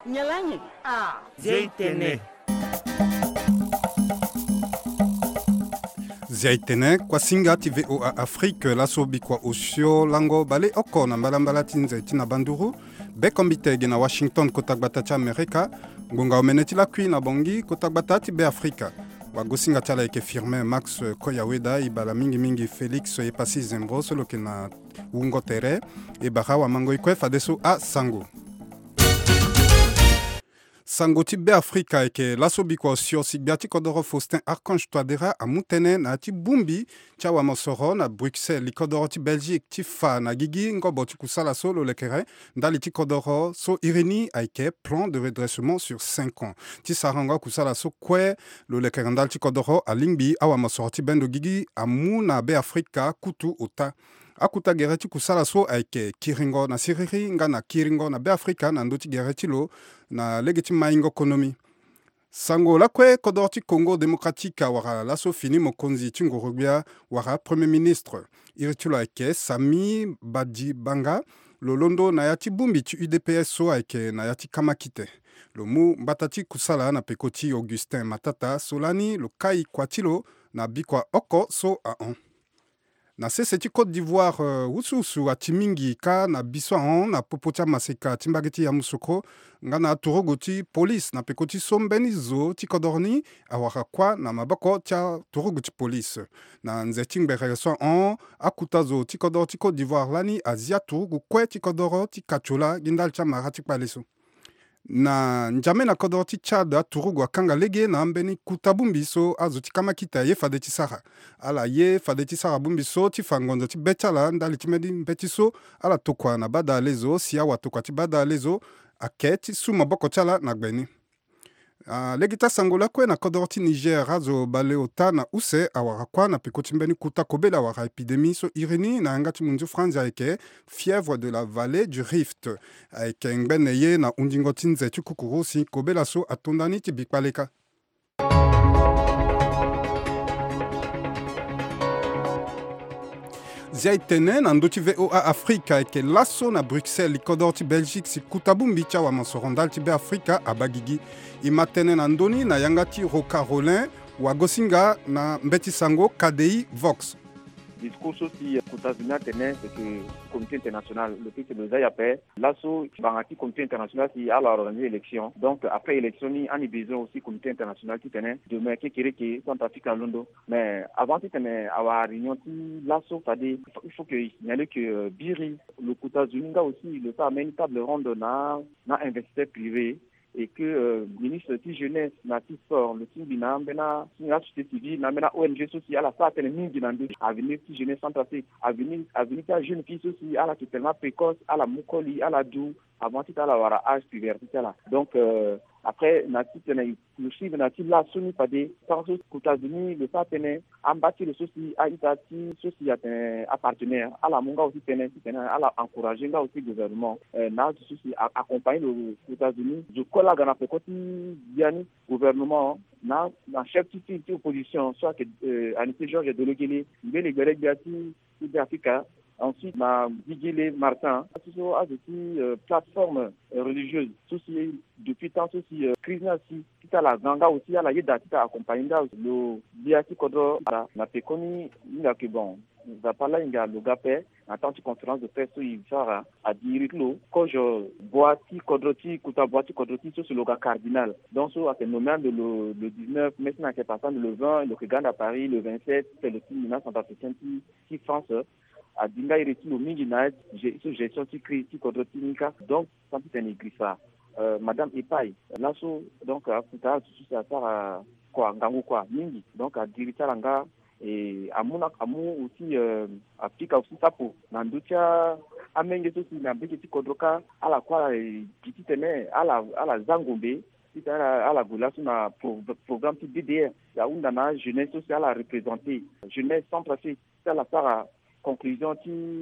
Nyalanyi. Zeitene. Zeitene kwa singa tive o Afrique la sobi kwa osio lango bale oko na mbalambala tinze tina banduru bekombitege na Washington kotagbata cha Amerika ngunga omeneti la kui na bongi kotagbata ti be Afrika wagosinga tala eke firme Max Koyaweda ibala mingi Felix epasi zembro solo ke na ungo tere e bara wa mango ikwe fadeso a sango Sango ti be Afrika eke laso bikwa osio sigbiati kodoro Faustin Archange Touadéra a mutene na ti bumbi tia wa mosoro na Bruxelles li kodoro ti Belgique ti fa na gigi ngobo ti kusala so lo lekere ndali ti kodoro so irini aike plan de redressement sur 5 ans ti saranga kusala so kwe lo lekere ndali ti kodoro a lingbi awa mosoro ti bendo gigi amu na be Afrika kutu ota akuta gereti kusala so aike kiringo na siriri nga na kiringo na be Afrika na ndoti gereti lo na legiti maingo konomi sango lakwe kodorti Congo démocratique wara laso fini mokonzi tingorobia wara premier ministre iritulo aike Sami Badibanga lolondo na yati bumbi ti UDPS so aike na yati kamakite lo mu batati kusala na pekoti Augustin Matata Solani lo kai kwatilo na bikwa oko so a on na sese ti Côte d'Ivoire usu ati mingi ka na biso ahon na popo ti amaseka ti mbage ti yamusoko nga na atorogo ti police na peko ti so mbeni zo ti kodro ni awara kuâ na maboko ti atorogo ti police na nze ti ngbere so ahon akuta zo ti kodro ti Côte d'Ivoire lani azi atorogo kue ti kodro ti katiola gi ndali ti amara ti kpale so na njame na kodro ti Tchad aturugu akanga lege na ambeni kuta bumbi so azo ti kamakita ye fade ti sara ala ye fade ti sara bumbi so ti fangondo ti beti ala ndali ti medi mbeti so ala tokua na bada ale zo si awa tokua ti bada ale zo ake ti su maboko ti ala na gbeni legi ti asango lakue na kodro ti Niger azo bale ota na use awara kuâ na peko ti mbeni kuta kobela awara épidémie so iri ni na yanga ti munzu France ayeke fièvre de la vallée du Rift ayeke ngbene ye na undingo ti nze ti kukuru si kobela so atondani ti bikpa leka zia itene na ndö ti VOA Afrika ayeke laso na Bruxelles li kodro ti Belgique si kuta bumbi ti awa mosoro ndali ti be Afrika abâ gigi e ma tënë na ndöni na yanga ti Roka Rolin wagosinga na mbeti sango KDI Vox discours aussi kutazimia tene c'est que comité international le petit de Zayape l'asso bangati comité international si à organiser élection donc après élection ni on a besoin aussi comité international qui tenait de mettre qui sont Afrique à Londres mais avant de tenir avoir réunion ti l'asso il faut que signale que Biri le Kutazuninga aussi le pas une table ronde na investisseur privé et que ministre de jeunesse na ti sport le ti bina mbena na société civile na mbena ONG sociale la ça tene mingi na ndu avenir ti jeunesse centrafrique avenir ta jeune fille aussi à la tellement précoce à la mukoli à la dou avant ti la wara âge puberté là donc après na ti tene le suivre na ti la soni pade sans États-Unis le ça tene ambati le souci a itati souci a partenaire à la munga aussi tene à la encourager nga aussi gouvernement na souci accompagner les États-Unis je colla gana pekoti biani gouvernement na chef ti opposition soit que Anissé Georges Delogele mbele gbere biati ti Afrika ensuite ma Vigile Martin so a aussi plateforme religieuse souci depuis tant souci crise aussi kita la ganga aussi à la yeda kita accompagner le biati kodro na pekoni nga que bon va pas là il y a le gapé attends une conférence de presse il va à dire lo quand je bois ti kodroti kuta boiti kodroti sur le gars cardinal donc so à ce moment de le 19 maintenant qui est passé le 20 le Kiganda à Paris le 27 c'est le team centrafricain qui France à dinga ireti lo mingi na gestion ti crise ti kodroti nika donc sans petit négrissa madame Epai là so donc à kuta tout ça par quoi ngangu quoi mingi donc à dirita langa et amu aussi applique aussi ça pour nanducha amenge aussi na biki kodroka ala kwa kiti tene ala zangombe c'est à la golation na programme ti BDR ya unda na jeunesse aussi à la représenter jeunesse centrafrique c'est la para conclusion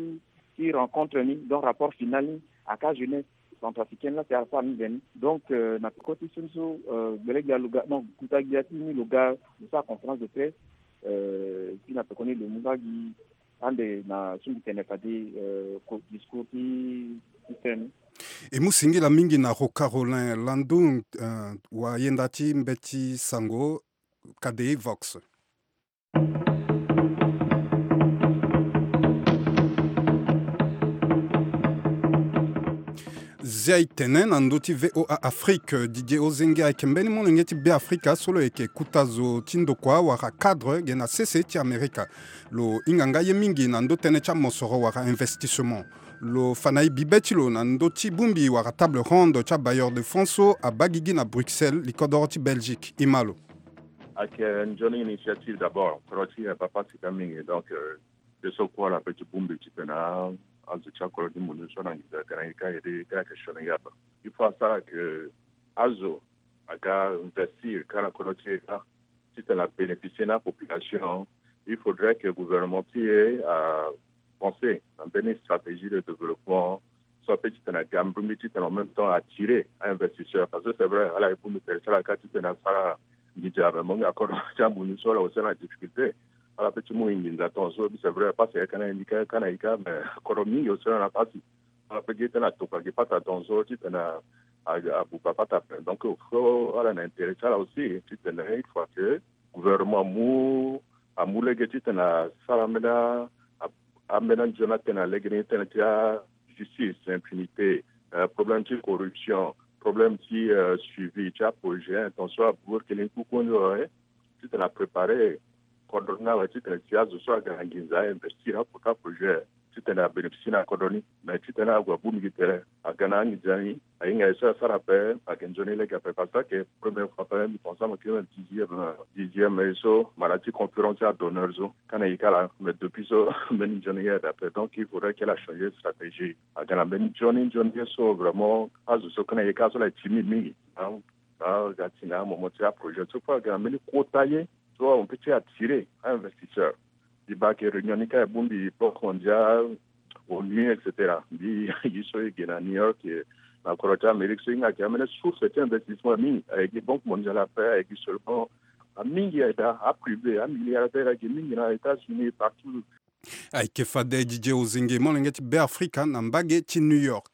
qui rencontre ni dans rapport final ni aka jeunesse centrafricaine là c'est à ça ni donc na côté so belega luga non kutagiati ni luga de sa conférence de presse qui n'a pas connu le Mungagi ande na sumbi tene kadi discours ti ten. E musingira mingi na ro Caroline Landung wa yendati mbeti sango KDI Vox. Zai tenen andoti VOA Afrique Didier Ozenga kembeni monengeti be Africa solo eke kutazo tindo kwa wara cadre gena CC ti America lo inganga ye mingi nando tene cha mosoro wara investissement lo fanai bibetilo nando ti bumbi wara table ronde cha bailleur de fonds à Bagigi na Bruxelles likodoro ti Belgique imalo avec une jeune initiative d'abord proti papa ti coming donc de ce quoi la petite bumbi ti pena azu chakolo di munuso na ngida kana ide kana keshona yaba il faut ça que azo aga investir kana konotie si la bénéficier la population il faudrait que le gouvernement ait pensé à une stratégie de développement soit petit en gamme petit en même temps attirer un investisseur parce que c'est vrai à la pour nous faire ça la carte de ça ngida ba monga ko cha munuso la aussi la difficulté ala petit mo inginza tonzo c'est vrai parce que kana indika kana ika mais économie yo sera na partie ala petit na topa ki pata tonzo ti na abu papa donc il faut ala na intérêt là aussi tu tenais il faut que gouvernement mu amule geti na salamena amena jonathan na legni tena justice impunité problème de corruption problème de suivi tu as projet attention pour que les coucons tu t'en as préparé coordonner tu t'en as soit garangiza investir pour ta projet tu t'en as bénéficié na coordonner mais tu t'en as quoi pour militaire à ganani jani ainga ça rappelle à kenjoni les gars parce que première fois nous pensons que le 10e so maladie concurrence à donneurs quand il là mais depuis ça meni joni d'après donc il faudrait qu'elle a changé de stratégie à gana meni joni so vraiment azu so quand il cas la timide gatina moment à projet tout pas gana meni kotaye soit on peut attirer un investisseur di bac réunion ka bumbi banque mondiale ONU etc di iso gena New York na korota Amérique singa qui amène sur cet investissement mini avec les banques mondiales avec seulement à mingi à privé à milliardaire qui mingi na États-Unis partout ay ke fade DJ Ozinge molengeti be Africa na mbage ti New York.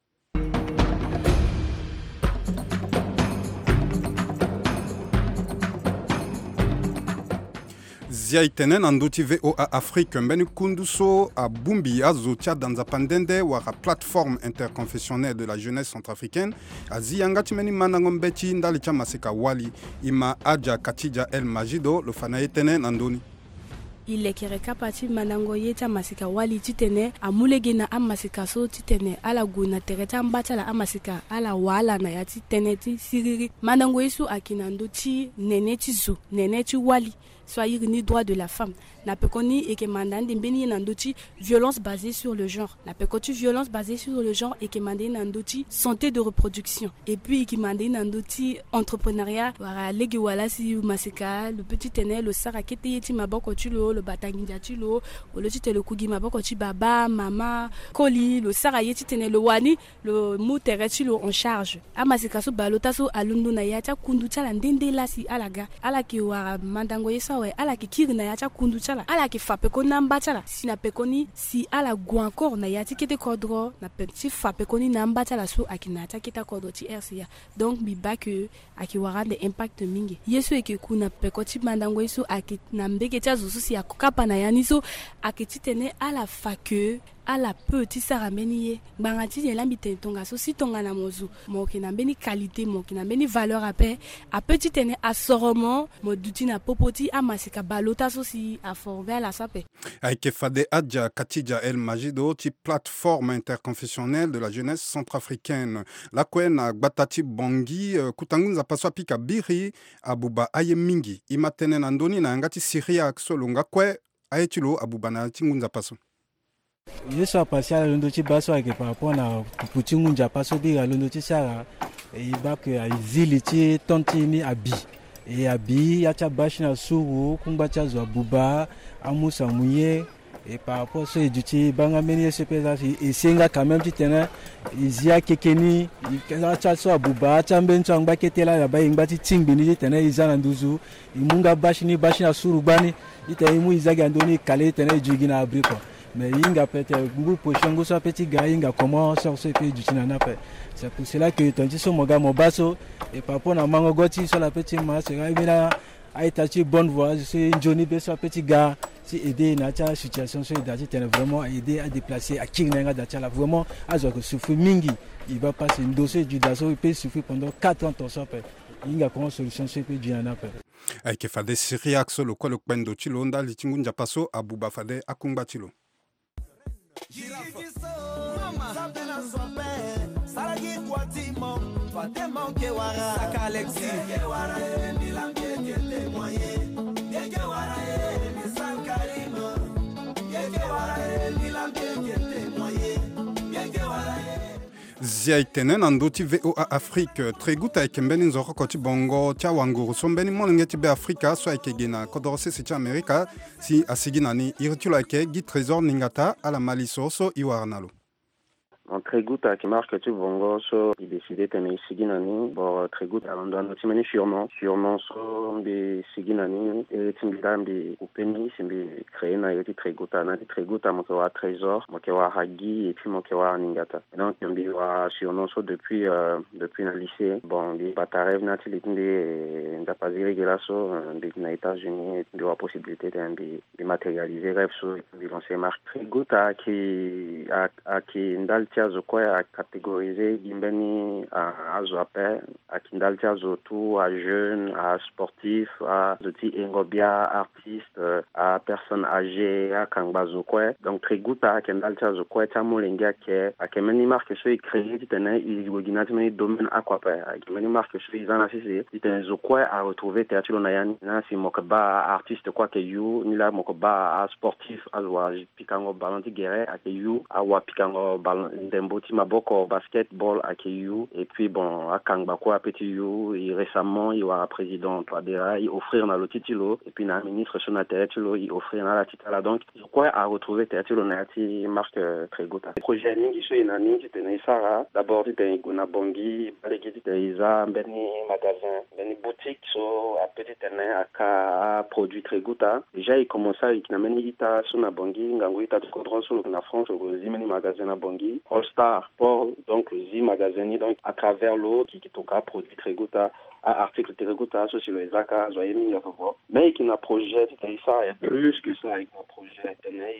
Zia itenen andoti VOA Afrique mbeni kunduso a bumbi azo tia danza pandende wara plateforme interconfessionnelle de la jeunesse centrafricaine azi angati meni manangombeti ndali cha masika wali ima aja katija el majido lo fana itenen andoni ile kereka pati manango yeta masika wali titene amulegena amasika so titene ala guna tereta mbata amasika ala wala na yati teneti siriri manango yesu akinando ti nene ti wali soit ni droit de la femme na pekoni et que mandande mbeni nandoti violence basée sur le genre na pekoti violence basée sur le genre et que mandande nandoti santé de reproduction et puis qui mandande nandoti entrepreneuriat wala legi wala si masika le petit tenel le sarakete yeti maboko tulo le batanginja tulo le petit le kugi maboko ti baba mama koli le sarayeti tenel le wani le mutere tulo en charge amasika so balota so alundu na yata kundu tala ndende la si alaga ala ki wa mandango yesa ala ki kiri na yata kundu chala ala ki fa peko namba chala si na pekoni si ala gu encore na yati kete kodro na petit fa pekoni namba chala so akinata kita kodro ti RCA donc bi ba que aki wara de impact mingi yeso eke kuna pekoti mandango yeso aki na mbeke tia zusu si akokapa na yani so akiti tene ala fa que ala petit sarameni bangati de l'ambité tonga so si tonga na mozu mo ki na beni qualité mo ki na beni valeur après a petit tene assorement mo duti na popoti amasika balota so si a forver la sape ay ke fade adja katija el majido ti plateforme interconfessionnelle de la jeunesse centrafricaine la kwena gbatati bongi kutangunza paswa pika biri abuba aye mingi imatene na ndoni na ngati Syria solonga kwe ayetilo abuba na tingunza paso je suis passé à l'ondoti baso avec par rapport à putingunja paso bi à l'ondoti sara et ba que iziliti tontini abi et abi ya cha bashina suru kumba cha zo abuba amusa muye et par rapport à ce duty banga meni se pesa et singa quand même tu tenais izia kekeni kaza so abuba chamben changba ketela ya bayi ngati tingbini tenais izana nduzu imunga bashini surubani ite imu izaga ndoni kale tenais jugina abriko mais inga peut-être ngu pochongo so petit gars inga comment sur ce pays du China nape c'est pour cela que tanti so moga mobaso et par rapport na mango goti sur la petite masse raibina aitachi bonne voie c'est Johnny Beso petit gars si aider na ta situation so dati tene vraiment aider à déplacer à kinga dati là vraiment azo que souffrir mingi il va passer un dossier du daso il peut souffrir pendant 4 ans ça peut inga comment solution so peut du nape ay ke fade Syriac so lo ko pendo chilonda litingunja paso abuba fade akumba chilo Ziaitene nandoti VOA Afrique treguta ekembeni nzoko koti bongo tia wanguru sombeni molengeti be Afrika so ekegena kodorose si Amerika si asiginani irtula ke gi trésor ningata ala malisoso iwarnalo. En Trégout qui marque tu bongo so il décidé de siginani bon Trégout à Londres nous timeni sûrement so de siginani et timidam de openi simbi créer na yeti Trégout à mon wa trésor mon wa hagi et puis mon wa ningata donc on dit wa sûrement so depuis le lycée bon des batarev na tilinde ndapaziri gelaso des États-Unis de la possibilité de matérialiser rêve so de lancer marque Trégout qui ndaltia zokoya a catégorisé gimbeni à zoapé à kindaltia zotu à jeunes à sportifs à zoti engobia artistes à personnes âgées à kangba zokoya donc Tréguta kindaltia zokoya tamolenga ke a kemeni marque so créé titene igoginati meni domaine aquapé a kemeni marque so izana sisi titene zokoya a retrouver théâtre nayani na si mokaba artiste quoi que you ni la mokaba sportif azwa pikango ballon de guerre a que you a wa pikango ballon Ndemboti Maboko basketball à KU et puis bon à Kangbako à Petit You et récemment il y a président Toadera il offrir dans le titilo et puis na ministre Sonatel il offrir dans la titala donc je crois à retrouver titilo nati marque Trégout projet ningi so inani c'était Sara d'abord c'était Guna Bongi balegi c'était Isa beni magasin beni boutique so à Petit Tene à produit Trégout déjà il commençait avec na meni ita so na Bongi ngango ita kodron so na France au zimeni magasin na Bongi All Star Paul donc Zi Magazine donc à travers l'eau qui toka produit Trégout à article Trégout sur les Zaka Zoyemi mais qui n'a projet c'était ça et plus que ça avec un projet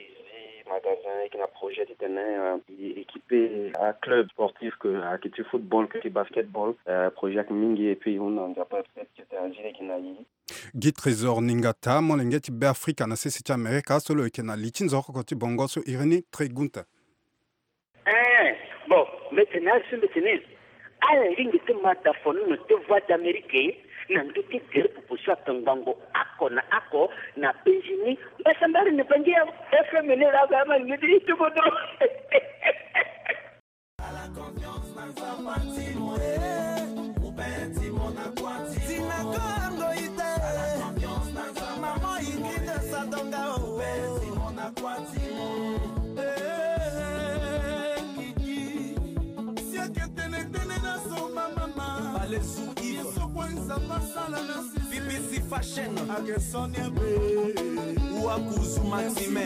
Zi Magazine qui n'a projet c'était équipé à club sportif que à qui football que basketball projet Mingi et puis on a pas peut-être que c'était un gilet qui n'a Guy Trésor Ningata molengeti be Afrika na sisi Amerika solo ekena litinzo koti bongo so Irene Trégout. Bon, maintenant, à la ligne de mataphone, nous te voix d'Amérique, nous te disons pour ça, Tangango, Ako, na Péjini, mais ça m'a ne pas dire, efféminé la gamme, me dit tout votre. À la confiance, dans sa partie, ou ben, Timon a quoi, Tinagongo, ite, à la confiance, dans sa maman, il dit de sa donga, ou ben, Timon a quoi, Timon. BBC Fashion ou à Kouzou Maxime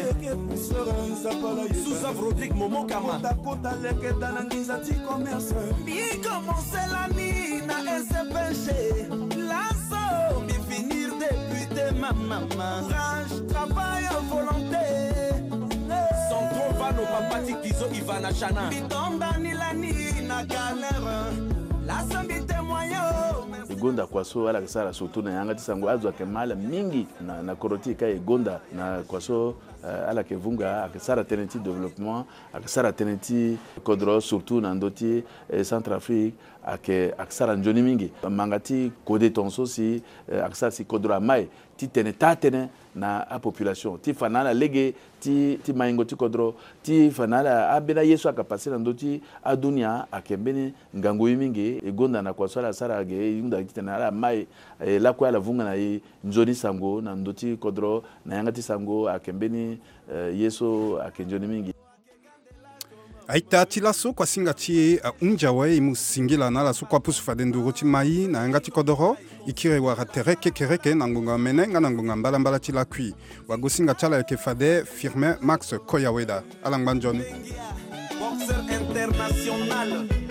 Sousa Rodrigue Momo Kama bien commencer la nuit na SPG l'assaut bien finir député ma maman courage travail à volonté sans trop va nos papati Kizo Ivana Chana bitonda ni la nuit na galère la sambite moyen igonda kwaso ala kisara surtout na yanga tisango azwa kemala mingi na koroti ka igonda na kwaso ala kevunga akisara teneti développement akisara teneti kodro surtout na ndoti Centrafrique ake aksara njoni mingi mangati kode tonso si aksara si kodra mai ti tene tatene na a population ti fanala lege ti maingo ti kodro ti fanala abena yesu akapasi na ndoti adunia akembeni ngangu mingi egonda na kwa swala sara ge yunda tene ala mai la kwa la vunga na njoni sango na ndoti kodro na yangati sango akembeni yesu akenjoni mingi aita ti laso kwa singa ti unjawe imu singila na laso kwa pusu fadenduro ti mai na yanga ti kodoro ikire wara tere kekereke na ngonga menenga na ngonga mbala ti lakui wago singa chala yeke fade Firmin Max Koyaweda alangban John Boxer international